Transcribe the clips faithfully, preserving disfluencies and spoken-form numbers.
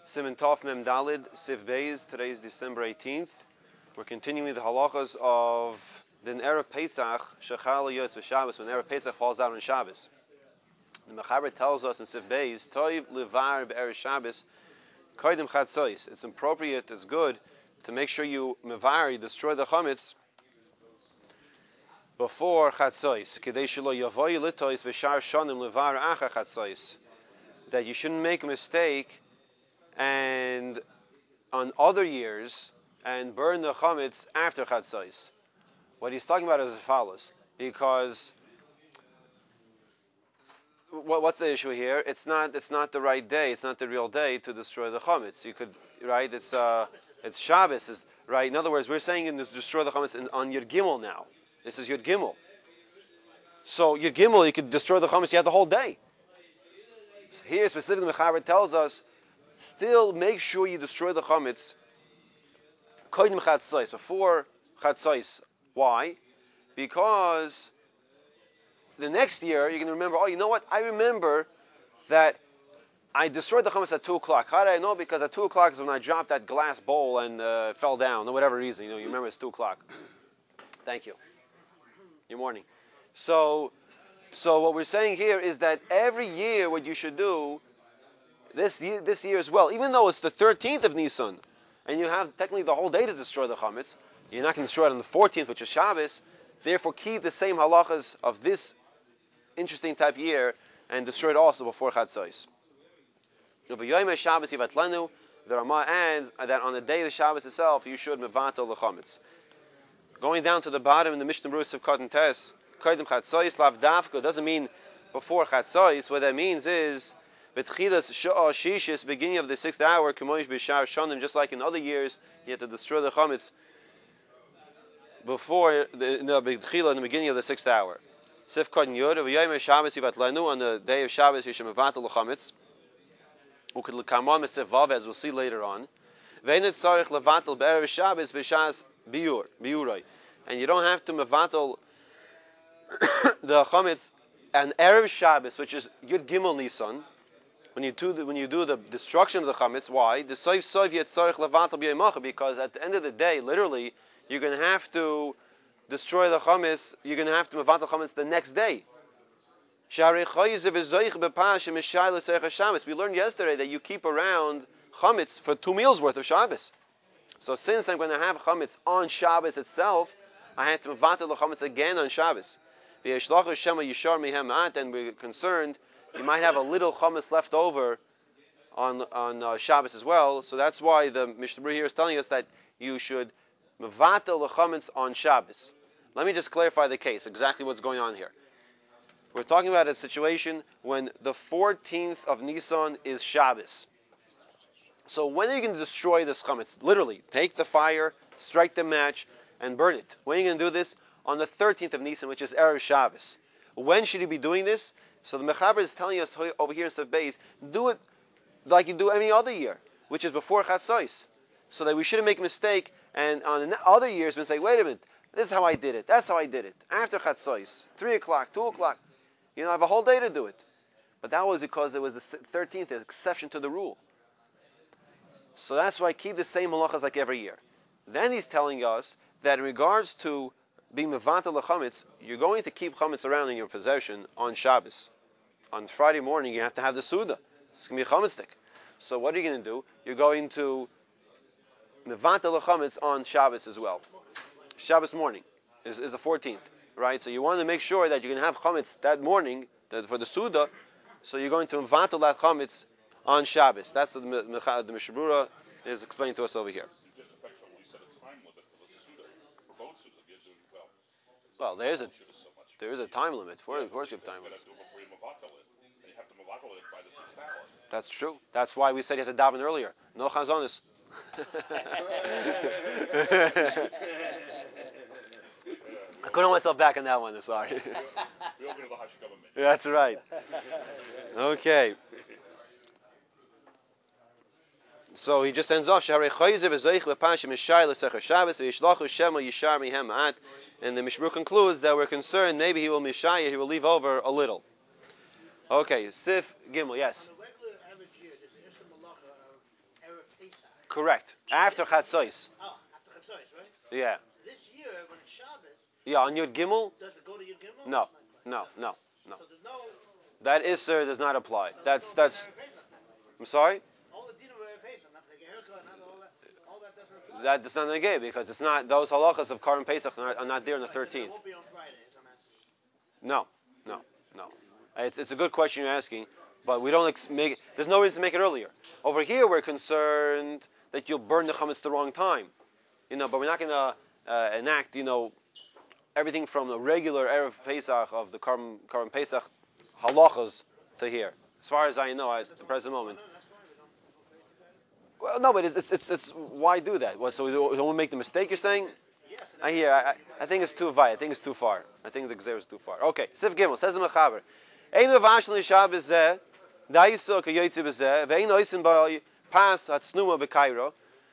Siman Tov Mem Dalid, Sif Beis. Today is December eighteenth. We're continuing the halachas of the Erev Pesach, Shechal Yotz v'Shabbos, when Erev Pesach falls out on Shabbos. The Mechaber tells us in Sif Beis, Toiv Levar Be'erev Shabbos, Koydem Chatzos. It's appropriate, it's good, to make sure you mevar, you destroy the chametz before Chatzos. Kedei shelo yavoy litois v'shar shonim levar acha Chatzos. That you shouldn't make a mistake and on other years and burn the chametz after Chatzos. What he's talking about is as follows, because what, what's the issue here? It's not it's not the right day. It's not the real day to destroy the chametz. You could right. It's uh it's Shabbos. Is right. In other words, we're saying to destroy the chametz in, on Yud Gimel now. This is Yud Gimel. So Yud Gimel, you could destroy the chametz. You have the whole day. Here specifically, the Mechaber tells us, still make sure you destroy the chametz koydem chatzos, before chatzos. Why? Because the next year you're going to remember. Oh, you know what? I remember that I destroyed the chametz at two o'clock. How did I know? Because at two o'clock is when I dropped that glass bowl and uh, it fell down, or whatever reason. You know, you remember it's two o'clock. Thank you. Good morning. So. So what we're saying here is that every year what you should do, this year, this year as well, even though it's the thirteenth of Nisan, and you have technically the whole day to destroy the chametz, you're not going to destroy it on the fourteenth, which is Shabbos, therefore keep the same halachas of this interesting type year and destroy it also before Chatzos. The Ramah adds that on the day of the Shabbos itself, you should mevatel the chametz. Going down to the bottom in the Mishnah Berurah of Cotton Tess, Koydem Chatzos lav dafka doesn't mean before Chatzos. What that means is betchilas sha'ah shishis, beginning of the sixth hour, k'moish b'shar shonim, just like in other years, you have to destroy the chametz before the no, betchilah in the beginning of the sixth hour. Sif Koden Yod v'yayim Shabbos yivat lenu, on the day of Shabbos you should mevatel the chametz. Uked l'kamon mesef vav, as we'll see later on. V'einet tzarich levatel be'erev Shabbos b'shas biur biuroi, and you don't have to mevatel the chametz and Erev Shabbos, which is Yud Gimel Nisan, when you do the, when you do the destruction of the chametz. Why? The soif soif yetzarich levatel b'yemacha, because at the end of the day, literally, you're going to have to destroy the chametz. You're going to have to mevatel chametz the next day. We learned yesterday that you keep around chametz for two meals worth of Shabbos. So since I'm going to have chametz on Shabbos itself, I have to mevatel the chametz again on Shabbos. And we're concerned you might have a little chametz left over on on uh, Shabbos as well. So that's why the Mishnah Berurah here is telling us that you should mevatel the chametz on Shabbos. Let me just clarify the case, exactly what's going on here. We're talking about a situation when the fourteenth of Nisan is Shabbos. So when are you going to destroy this chametz? Literally, take the fire, strike the match, and burn it. When are you going to do this? On the thirteenth of Nisan, which is Erev Shabbos. When should you be doing this? So the Mechaber is telling us over here in Sef Beis, do it like you do any other year, which is before Chatzos, so that we shouldn't make a mistake. And on the other years, we say, wait a minute, this is how I did it. That's how I did it. After Chatzos, three o'clock, two o'clock, you know, I have a whole day to do it. But that was because it was the thirteenth, an exception to the rule. So that's why I keep the same halachas like every year. Then he's telling us that in regards to being mevatel chametz, you're going to keep chametz around in your possession on Shabbos. On Friday morning, you have to have the Suda. It's going to be a chametz stick. So what are you going to do? You're going to mevatel chametz on Shabbos as well. Shabbos morning is, is the fourteenth, right? So you want to make sure that you're going to have chametz that morning that for the Suda. So you're going to mevatel that chametz on Shabbos. That's what the, the Mishnah Berurah is explaining to us over here. Well, there is a there is a time limit for it. Of course, you have time limit. That's true. That's why we said you have to daven earlier. No chazonis. I couldn't hold myself back on that one. Sorry. That's right. Okay. So he just ends off. And the Mishmur concludes that we're concerned maybe he will mishayah, he will leave over a little. Okay, Sif Gimel, yes. On a regular average year, does the Isra Malacha Erev Pesach. Correct. After Chatzos. Oh, after Chatzos, right? Yeah. This year, when it's Shabbos, Yeah, on Yud Gimel? does it go to Yud Gimel? No, no, no, no. So there's no... That Isser does not apply. That's, that's, I'm sorry? All the dinner Erev Pesach, not the haircut, not all that, all that doesn't apply? That does not negate because it's not, those halachas of Karim Pesach are, are not there on the thirteenth. It won't be on Fridays, I'm asking. No, no, no. It's, it's a good question you're asking, but we don't ex- make, there's no reason to make it earlier. Over here, we're concerned that you'll burn the chametz the wrong time. You know, but we're not going to uh, enact, you know, everything from the regular Erev Pesach of the Karim, Karim Pesach halachas to here. As far as I know at the present moment. Well, no, but it's, it's, it's, it's why do that? What, so we don't, we don't make the mistake you're saying? I hear. I, I think it's too far. I think it's too far. I think the Gzeir is too far. Okay. Sif Gimel says the Mechaber. Ein mevashel Shabbos zeh, da'isa k'yoytzi b'zeh, ve'ein oisin ba'al pas hatsnuma b'kairo.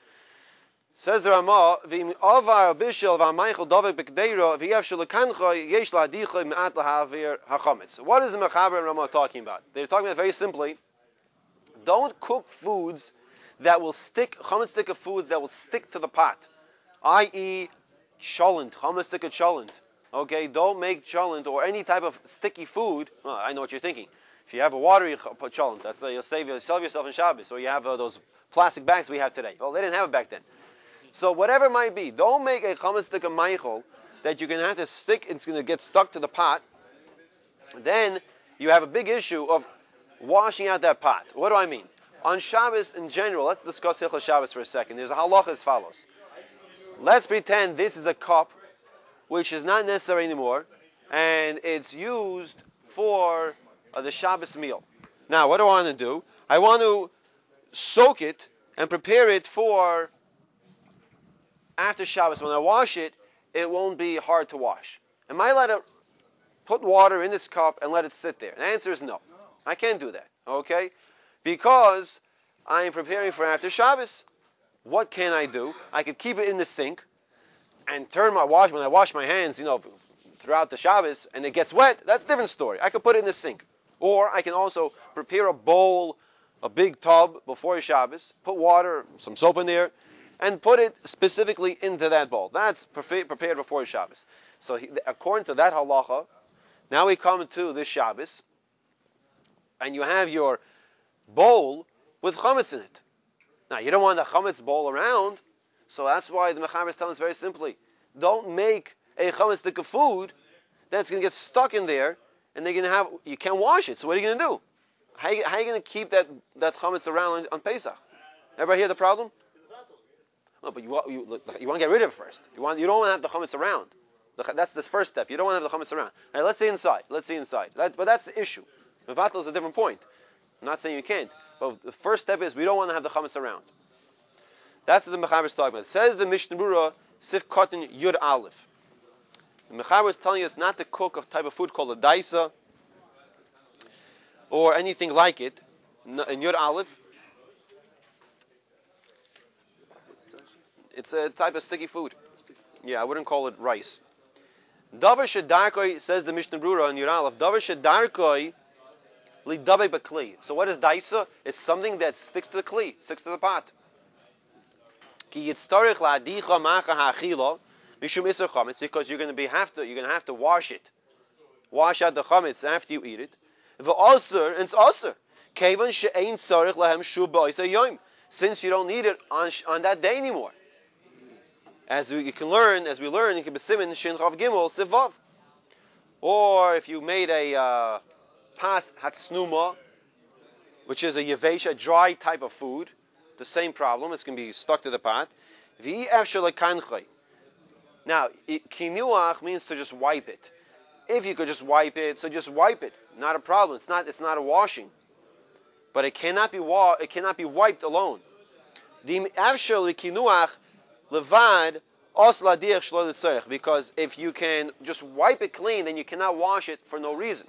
Says the Ramah, v'im avar bishel v'amaychel dovek b'kdeiro, v'yev shelekancha yesh la'adicha me'at lahavir hachametz. What is the Mechaber and Ramah talking about? They're talking about very simply, don't cook foods that will stick, chametz stick of foods that will stick to the pot, that is, cholent, chametz stick of cholent. Okay, don't make cholent or any type of sticky food. Well, I know what you're thinking. If you have a watery put cholent, that's you'll save you save yourself in Shabbos. Or you have uh, those plastic bags we have today. Well, they didn't have it back then. So whatever it might be, don't make a chametz stick of meichel that you're going to have to stick. It's going to get stuck to the pot. Then you have a big issue of washing out that pot. What do I mean? On Shabbos in general, let's discuss Hilchos Shabbos for a second. There's a halacha as follows. Let's pretend this is a cup which is not necessary anymore, and it's used for uh, the Shabbos meal. Now, what do I want to do? I want to soak it and prepare it for after Shabbos. When I wash it, it won't be hard to wash. Am I allowed to put water in this cup and let it sit there? The answer is no. I can't do that, okay? Because I am preparing for after Shabbos. What can I do? I could keep it in the sink and turn my wash, when I wash my hands, you know, throughout the Shabbos, and it gets wet, that's a different story. I could put it in the sink. Or I can also prepare a bowl, a big tub before Shabbos, put water, some soap in there, and put it specifically into that bowl. That's prepared before Shabbos. So he, according to that halacha, now we come to this Shabbos, and you have your bowl with chametz in it. Now, you don't want the chametz bowl around, so that's why the Mechaber is telling us very simply, don't make a chametz stick of food that's going to get stuck in there, and they're going to have, you can't wash it, so what are you going to do? How are you, how are you going to keep that, that chametz around on, on Pesach? Everybody hear the problem? No, but you, you, you want to get rid of it first. You, want, you don't want to have the chametz around. The, that's the first step. You don't want to have the chametz around. All right, let's see inside. Let's see inside. That, but that's the issue. Mevatel is a different point. I'm not saying you can't. But the first step is we don't want to have the chametz around. That's what the Mechaber is talking about. It says the Mishnah Berurah, Sif Cotton Yud Aleph. The Mechaber is telling us not to cook a type of food called a daisa or anything like it. In Yud Aleph, it's a type of sticky food. Yeah, I wouldn't call it rice. Davar shedarkoi, says the Mishnah Berurah in Yud Aleph, Davar shedarkoi lidave bakli. So what is daisa? It's something that sticks to the kli, sticks to the pot. Ki yitztarich la'adicha macha ha'achila mishum iser chametz, because you're going to be have to you're going to have to wash it, wash out the chametz after you eat it. V'aser, and it's aser. Kevan she'ein tzarich lahem shu ba'isa yom, since you don't need it on on that day anymore. As we you can learn, as we learn in Kibbutz Shin Chav Gimel Sivav, or if you made a uh, pas hatsnuma, which is a yevesh, a dry type of food, the same problem. It's going to be stuck to the pot. Now, kinuach means to just wipe it. If you could just wipe it, so just wipe it. Not a problem. It's not. It's not a washing, but it cannot be wa- It cannot be wiped alone. Because if you can just wipe it clean, then you cannot wash it for no reason.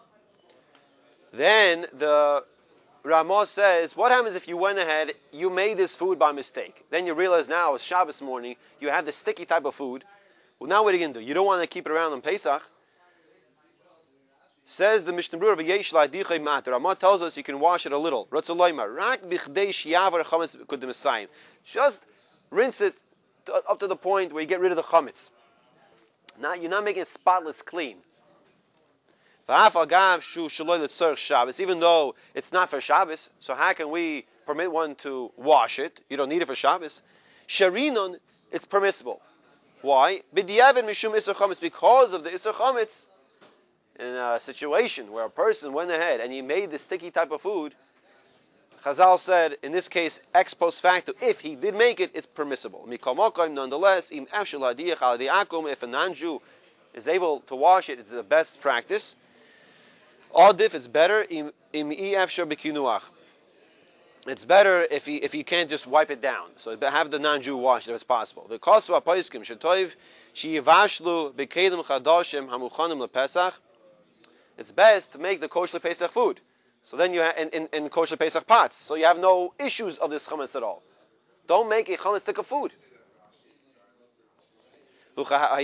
Then the Ramah says, what happens if you went ahead, you made this food by mistake? Then you realize now, it's Shabbos morning, you have this sticky type of food. Well, now what are you going to do? You don't want to keep it around on Pesach. Says the Mishnah Berurah, "V'yesh la'adichei mater." Ramah tells us you can wash it a little. Ratzaloyma, rak bichdei shiyavar chametz kudemisayim. Just rinse it to, up to the point where you get rid of the chametz. Now you're not making it spotless clean. Even though it's not for Shabbos, so how can we permit one to wash it? You don't need it for Shabbos. Sharinon, it's permissible. Why? Because of the Isser Chametz. In a situation where a person went ahead and he made this sticky type of food, Chazal said, in this case, ex post facto, if he did make it, it's permissible. Nonetheless, if a non-Jew is able to wash it, it's the best practice. Adif, it's better. It's better if he if he can't just wipe it down. So have the non-Jew wash it if it's possible. It's best to make the kosher Pesach food. So then you have in, in, in kosher Pesach pots. So you have no issues of this chametz at all. Don't make a chametz stick of food. That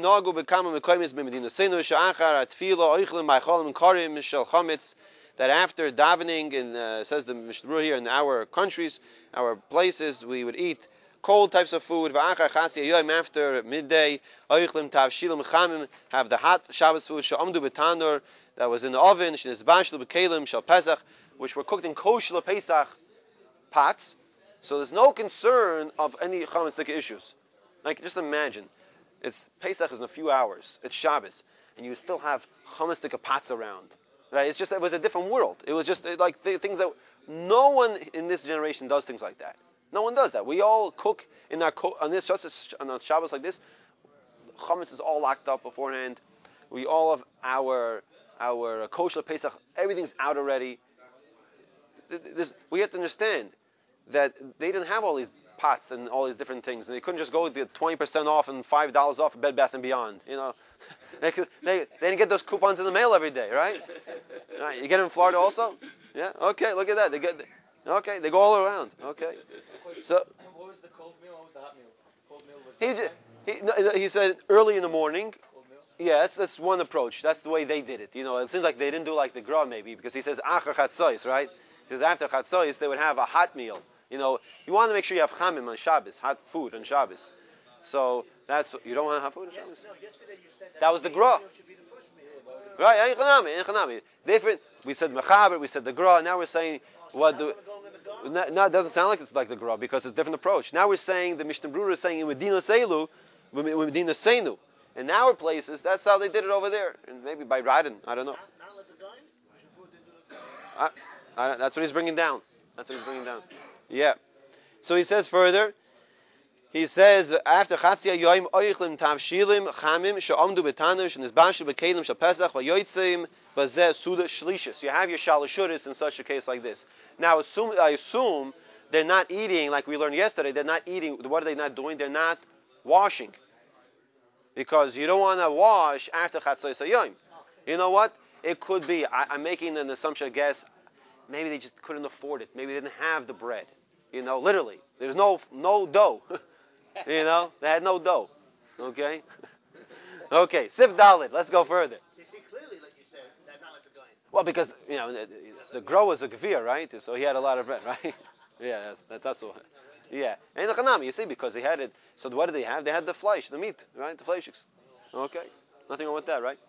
after davening, in uh, says the Mishnah Berurah here, in our countries, our places, we would eat cold types of food. After midday, have the hot Shabbos food that was in the oven, which were cooked in kosher Pesach pots. So there's no concern of any chametz stick issues. Like, just imagine, it's Pesach is in a few hours. It's Shabbos, and you still have chametz stick pots around. Right? It's just, it was a different world. It was just like th- things that no one in this generation does things like that. No one does that. We all cook in our co- on this just on a Shabbos like this. Chametz is all locked up beforehand. We all have our our kosher Pesach. Everything's out already. This, we have to understand that they didn't have all these pots and all these different things, and they couldn't just go to twenty percent off and five dollars off at Bed Bath and Beyond. You know, they, they they didn't get those coupons in the mail every day, right? Right? You get them in Florida also? Yeah. Okay. Look at that. They get. Okay. They go all around. Okay. So. What was the cold meal? What was the hot meal? Cold meal was. He just, he no, he said early in the morning. Yeah, that's that's one approach. That's the way they did it. You know, it seems like they didn't do like the Gra maybe, because he says Acher Chatzos, right? He says after Chatzos they would have a hot meal. You know, you want to make sure you have chamim on Shabbos, hot food on Shabbos. So that's what, you don't want to have food on Shabbos. No, yesterday you said that, that was the Gra. Right? Inchanami, different. We said Mechaber, we said the Gra. Now we're saying what the. No, no, it doesn't sound like it's like the Gra because it's a different approach. Now we're saying the Mishnah Berurah is saying in Medina Seilu, Medina Seinu. In our places, that's how they did it over there, and maybe by riding. I don't know. I, I, that's what he's bringing down. That's what he's bringing down. Yeah. So he says further. He says after Chatzia Yoim Oichlim Tavshilim Chamim She'amdu Betanush and Nizbashu Bekelim Shapesach VaYotzim Bazeh Suda Shlishis. You have your Shalashuris in such a case like this. Now, assume, I assume they're not eating like we learned yesterday. They're not eating. What are they not doing? They're not washing. Because you don't want to wash after Chatzos HaYom. You know what? It could be, I, I'm making an assumption, I guess, maybe they just couldn't afford it. Maybe they didn't have the bread. You know, literally. There's no no dough. You know, they had no dough. Okay? Okay, Sif Dalit, let's go further. You see clearly, like you said, that not like the guy. Well, because, you know, the, the grow was a gevir, right? So he had a lot of bread, right? Yeah, that's, that's, that's what. Yeah, and the chanami, you see, because they had it. So what did they have? They had the flesh, the meat, right? The fleishiks. Okay, nothing wrong with that, right?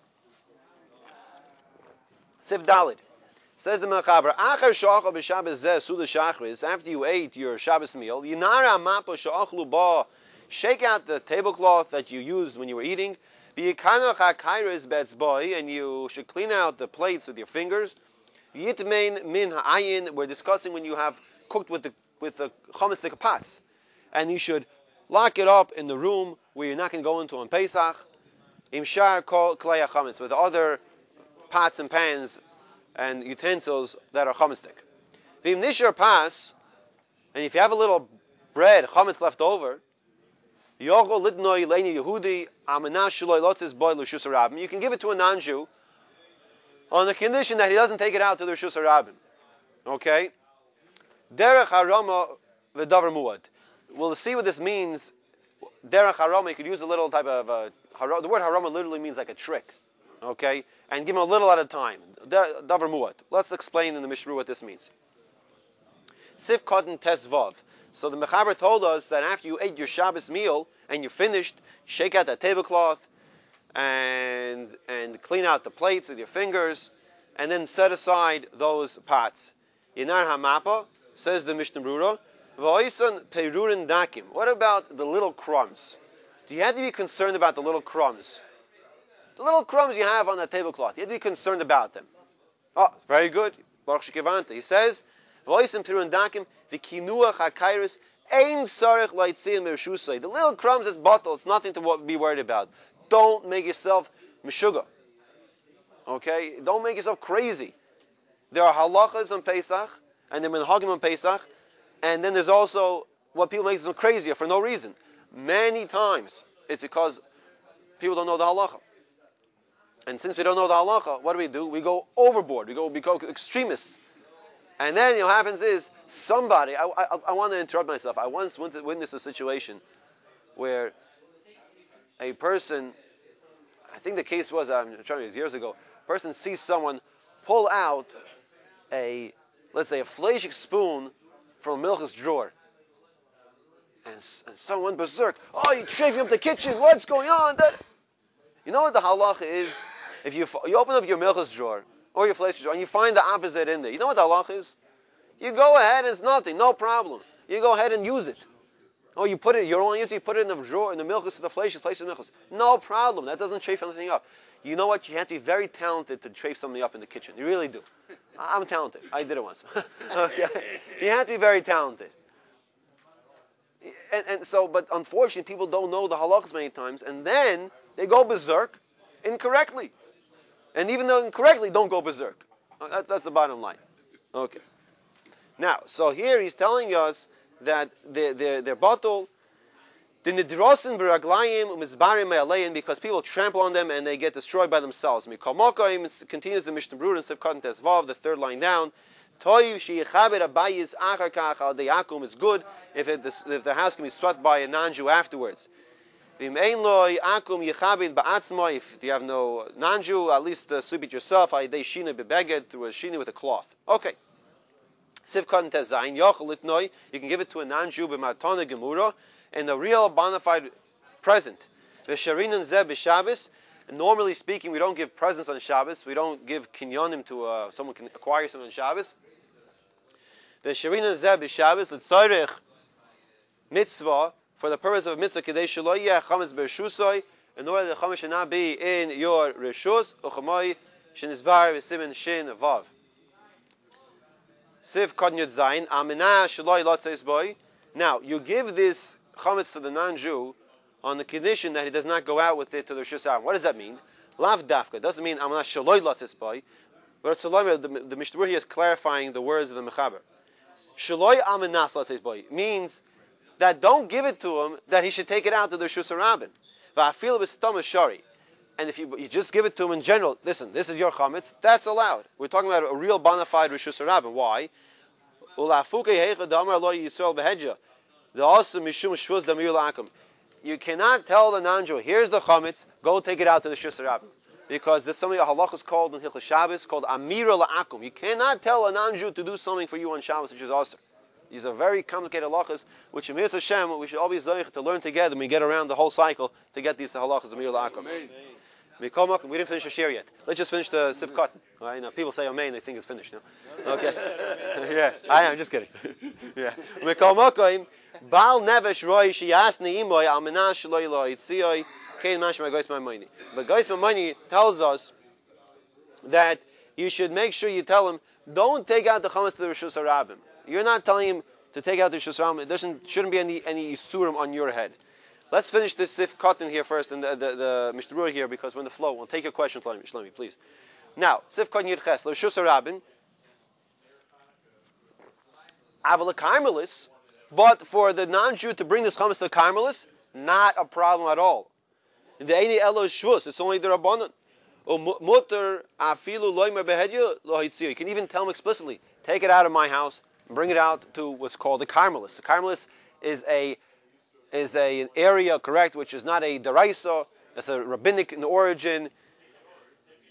Sif Dalid says the Mechaber. Acher shachal b'Shabbos zeh suda shachris. After you ate your Shabbos meal, yinara mapa shachlu ba. Shake out the tablecloth that you used when you were eating. V'yikanoch hakayres betzboi, and you should clean out the plates with your fingers. Yitmein min ha'ayin. We're discussing when you have cooked with the with the chametz stick pots, and you should lock it up in the room where you're not going to go into on Pesach. Imshar kol klei chametz, with other pots and pans and utensils that are chametz stick. V'im nishar pas, and if you have a little bread chametz left over, yochol lidnoi leini Yehudi amenash shloi lotzis boy l'shus harabim. You can give it to a non-Jew on the condition that he doesn't take it out to the Rishus Harabim. Okay. Derech harama v'davar muad. We'll see what this means. Derech harama, you could use a little type of uh, harama. The word harama literally means like a trick. Okay? And give him a little at a time. Davar muat. Let's explain in the Mishra what this means. Sif Kotten Tes Vav. So the Mechaber told us that after you ate your Shabbos meal and you're finished, shake out that tablecloth and and clean out the plates with your fingers, and then set aside those pots. Yinar Hamapa, says the Mishnah Brura, V'oisan Perurin Dakim. What about the little crumbs? Do you have to be concerned about the little crumbs? The little crumbs you have on the tablecloth, you have to be concerned about them. Oh, very good. Baruch Shekivanta. He says, V'oisan Perurin Dakim, V'kinuach HaKairis, Ein Sarech Laitzim Mershusay. The little crumbs is bottle, it's nothing to be worried about. Don't make yourself meshuga. Okay? Don't make yourself crazy. There are halachas on Pesach, and then minhagim on Pesach, and then there's also what people make them crazier for no reason. Many times, it's because people don't know the halacha. And since we don't know the halacha, what do we do? We go overboard. We go become extremists. And then, you know, what happens is, somebody, I, I, I want to interrupt myself. I once witnessed a situation where a person, I think the case was, I'm trying to use years ago, a person sees someone pull out a, let's say, a fleshik spoon from a milch's drawer. And, and someone berserk, oh, you're chafing up the kitchen, what's going on? That, you know what the halacha is? If you you open up your milch's drawer, or your fleshik drawer, and you find the opposite in there, you know what the halacha is? You go ahead, it's nothing, no problem. You go ahead and use it. Oh, you put it, you're only using, you put it in the drawer, in the milchus, the flesh, flesh and milchus. No problem, that doesn't chafe anything up. You know what, you have to be very talented to chafe something up in the kitchen. You really do. I'm talented. I did it once. Okay. You have to be very talented. And, and so, but unfortunately, people don't know the halachas many times, and then they go berserk incorrectly. And even though incorrectly, don't go berserk. That, that's the bottom line. Okay. Now, so here he's telling us that their their their bottle, the nidrosin beraglayim umizbarim me'alein, because people trample on them and they get destroyed by themselves. Mikomokaim continues the Mishnah Brura in Sivkatan Tesvav, the third line down. Toiv sheyichaber abayis achar kach al deyakum. It's good if it, if the house can be swept by a non-Jew afterwards. V'im ein loy akum yichabed ba'atzmo. If you have no non-Jew, at least uh, sweep it yourself. Ayidei shina bebeged, through a shina with a cloth. Okay. Sivkatan Tezayin yochel litnoi. You can give it to a non-Jew b'matana gemura, and a real bona fide present. V'sharinan zeh b'Shabbos. Normally speaking, we don't give presents on Shabbos. We don't give kinyonim to uh, someone can acquire something on Shabbos. V'sharinan zeh b'Shabbos l'tzarech mitzvah, for the purpose of mitzvah kedei shelo yeh chametz b'reshusoi, in order that the chametz should not be in your reshus. Uchamoi shenizbar v'simin shin vav. Siv Koden Yud Zayin Aminah Shaloi Lotzeis Boy. Now you give this chametz to the non-Jew on the condition that he does not go out with it to the Rishus Aaron. What does that mean? Lav dafka doesn't mean Aminah Shaloi Lotzeis Boy. But the the Mishnah here is clarifying the words of the Mechaber. Shaloi Aminah Lotzeis Boy means that don't give it to him that he should take it out to the Rishus Aaron. Va'afil b'stam shari. And if you, you just give it to him in general, listen, this is your chametz, that's allowed. We're talking about a real bona fide Rishus Harabim. Why? You cannot tell the non-Jew, here's the chametz, go take it out to the Rishus Harabim. Because there's something a halachas called in Hilchos Shabbos called Amira La'akum. You cannot tell a non-Jew to do something for you on Shabbos, which is awesome. These are very complicated halachas, which in Mitzvah Hashem, we should all be zoich to learn together when we get around the whole cycle to get these halachas Amira La'akum. We didn't finish the shir yet. Let's just finish the Sivkot. Right? You know, people say Amen, they think it's finished. No? Okay. Yeah, I am just kidding. Yeah. Bal nevesh roi sheyasni imoy almenah shloi lo yitziyoi kein mashma gois ma'moni. But gois ma'moni tells us that you should make sure you tell him, don't take out the chametz to the Rishus Harabim. You're not telling him to take out the Rishus Harabim. It doesn't shouldn't be any any isurim on your head. Let's finish this Sif Cotton here first, and the, the, the Mishnah Brura here, because we're in the flow. We'll take your question, Shlomi, please. Now, Sif Cotton Yud Ches, L'Rishus Harabim, Aval Carmelis, but for the non-Jew to bring this chametz to the Carmelis, not a problem at all. The Eini Elo Shvus, it's only the Rabbanon. Mutter Afilu Loimer Behedya Lo Hitziyo. You can even tell him explicitly, take it out of my house, and bring it out to what's called the Carmelis. The Carmelis is a is a, an area, correct, which is not a deraisa, it's a rabbinic in origin,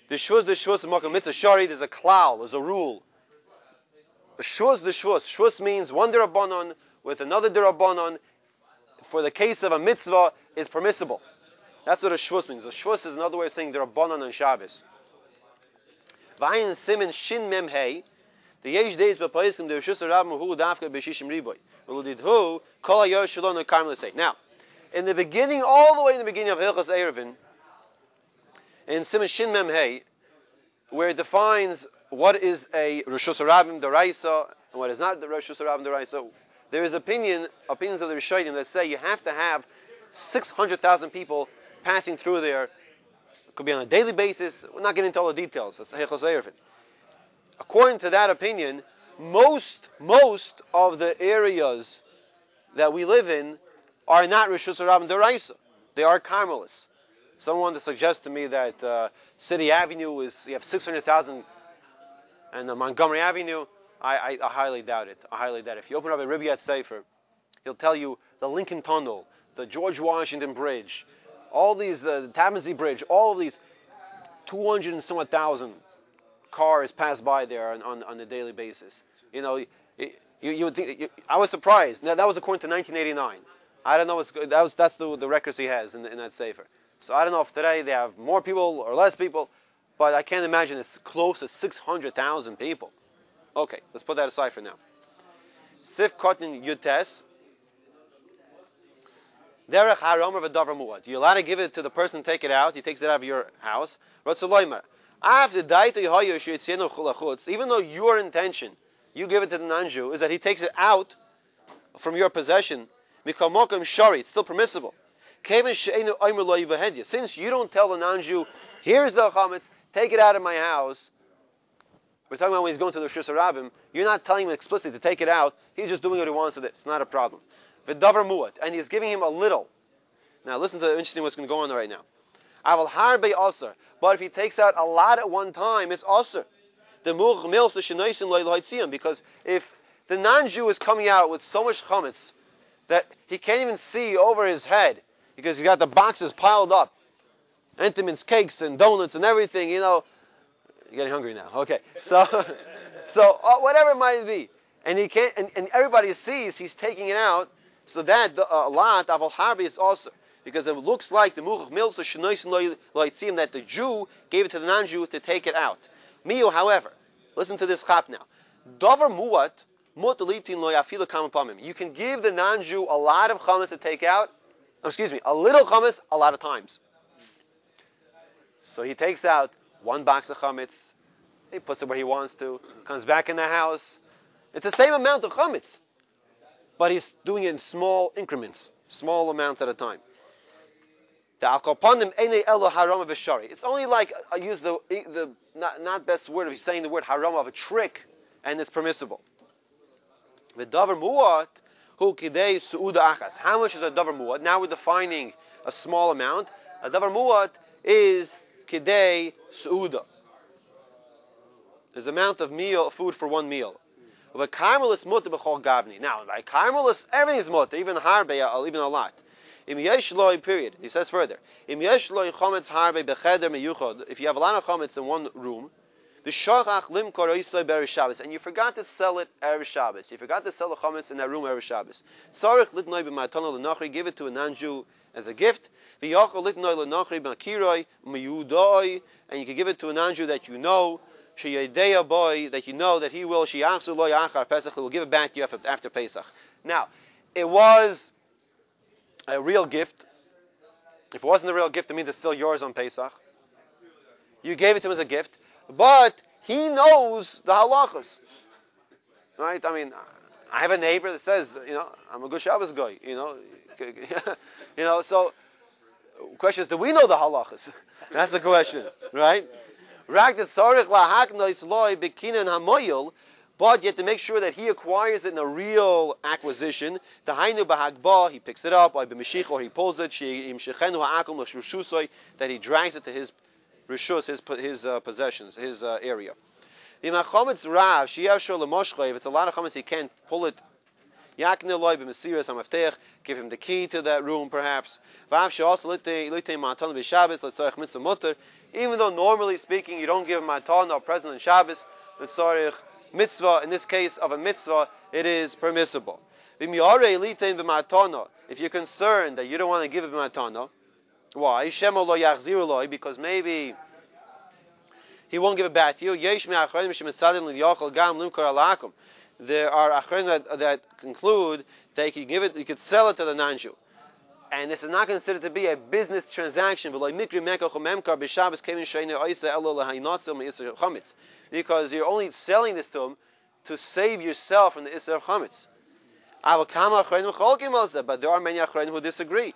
The shvus, the shvus, makam mitzvah shari. There's a klal, there's a rule. The shvus, the shvus. Shvus means one derabanan with another derabanan. For the case of a mitzvah, is permissible. That's what a shvus means. A shvus is another way of saying derabanan on Shabbos. Vayin simin shin mem hey. The yesh days b'paiskim the rishus rabim hu dafka b'shishim riboy. V'ludidhu kol hayosh shalom and karmel say. Now, in the beginning, all the way in the beginning of Hilchos Eruvin, in simin shin mem hey, where it defines what is a rishus rabim deraisa and what is not the rishus rabim deraisa, there is opinion, opinions of the Rishonim that say you have to have six hundred thousand people passing through there. It could be on a daily basis. We're not getting into all the details. That's Hilchos Eruvin. According to that opinion, most most of the areas that we live in are not Rishus Rabim Deraisa. They are Carmelists. Someone to suggest to me that uh, City Avenue is you have six hundred thousand, and uh, Montgomery Avenue. I, I, I highly doubt it. I highly doubt it. If you open up a Ribyat Sefer, he'll tell you the Lincoln Tunnel, the George Washington Bridge, all these, uh, the Tamazi Bridge, all of these two hundred and some thousand cars pass by there on, on, on a daily basis. You know, you, you, you would think, you, I was surprised. Now, that was according to nineteen eighty-nine. I don't know what's good. That was, that's the, the records he has in, in that Sefer. So I don't know if today they have more people or less people, but I can't imagine it's close to six hundred thousand people. Okay, let's put that aside for now. Sif Kotin Yutes. Derech haram of a davar muad. You're allowed to give it to the person, take it out. He takes it out of your house. Ratzaloimer. After even though your intention, you give it to the non-Jew, is that he takes it out from your possession, it's still permissible. Since you don't tell the non-Jew, here's the chametz, take it out of my house. We're talking about when he's going to the Rishus Rabim. You're not telling him explicitly to take it out. He's just doing what he wants with it. It's not a problem. V'davar muat, and he's giving him a little. Now listen to interesting what's going to go on right now. Aval harbe aser, but if he takes out a lot at one time, it's aser. The much milsa shenaisin loyloitziam, because if the non-Jew is coming out with so much chametz that he can't even see over his head because he got the boxes piled up, Entenmann's cakes and donuts and everything, you know. You're getting hungry now. Okay, so, so uh, whatever it might be, and he can't, and, and everybody sees he's taking it out. So that a uh, lot aval harbe is also because it looks like the much milsa shenaisin loitziam that the Jew gave it to the non-Jew to take it out. Miu, however, listen to this chap now. Davar muat mutalitin lo yafilu kama pamim. You can give the non-Jew a lot of chametz to take out. Oh, excuse me, a little chametz a lot of times. So he takes out one box of chametz, he puts it where he wants to, comes back in the house. It's the same amount of chametz, but he's doing it in small increments, small amounts at a time. It's only like I use the the not, not best word of saying the word haram of a trick, and it's permissible. The davar muat hu kidei suuda achas. How much is a davar muat? Now we're defining a small amount. A davar muat is kidei suuda. There's an amount of meal, food for one meal. Of a carmelis muta b'chol gavni. Now by carmelis, everything is muta, even harbe, even a lot. Im yesh loy, period. He says further. Im yesh loy chometz harbe becheder meyuchod. If you have a lot of chometz in one room, the shachach lim koroisay be'er Shabbos, and you forgot to sell it erev Shabbos. You forgot to sell the chometz in that room erev Shabbos. Tzarich litnoy b'matana l'nachri. Give it to a non-Jew as a gift. V'yachol litnoy l'nachri b'akiroi meyudoi, and you can give it to a non-Jew that you know. Sheyedeya boy, that you know that he will. Sheyachzu loy achar Pesach. He will give it back to you after, after Pesach. Now, it was a real gift. If it wasn't a real gift, it means it's still yours on Pesach. You gave it to him as a gift, but he knows the halachas, right? I mean, I have a neighbor that says, you know, I'm a good Shabbos guy, you know, you know. So, the question is, do we know the halachas? That's the question, right? But yet to make sure that he acquires it in a real acquisition, the hainu b'hagbah, he picks it up, or he pulls it, that he drags it to his rishus, his his uh, possessions, his uh, area. If it's a lot of chametz, he can't pull it. Give him the key to that room, perhaps. Even though normally speaking you don't give a matana or present on Shabbos, the tzarich mitzvah, in this case of a mitzvah, it is permissible. If you're concerned that you don't want to give a matana, why? Because maybe he won't give it back to you. There are achronim that, that conclude that you could give it, you could sell it to the non-Jew. And this is not considered to be a business transaction because you're only selling this to him to save yourself from the Isser of Chametz. But there are many achronim who disagree.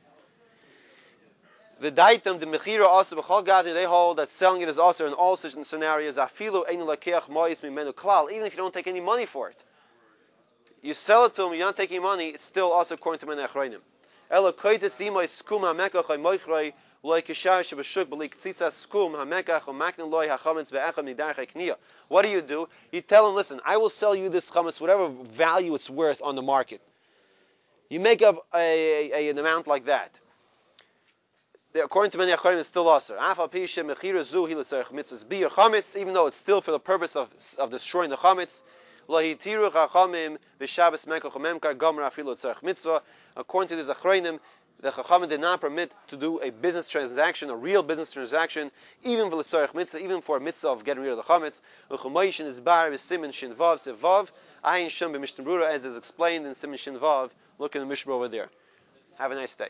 The daitam, the mechira also b'chol gadol, they hold that selling it is also in all such scenarios. Afilu einu lakeach mois mimenu klal, even if you don't take any money for it, you sell it to him, you don't take any money, it's still also according to many achronim. Elo koitet zimoy skum hamekach moichroi loy kishar shebeshuk b'lik tzitzas skum hamekach umaknin loy hachametz be'echad midarchei kniya. What do you do? You tell him, listen, I will sell you this chametz whatever value it's worth on the market. You make up a, a, an amount like that. According to many acharim, it's still aser. Even though it's still for the purpose of, of destroying the chametz. According to these achronim, the chachamim did not permit to do a business transaction, a real business transaction, even for the tzarech mitzvah, even for a mitzvah of getting rid of the chametz. As is explained in Siman Shin Vav. Look in the Mishra over there. Have a nice day.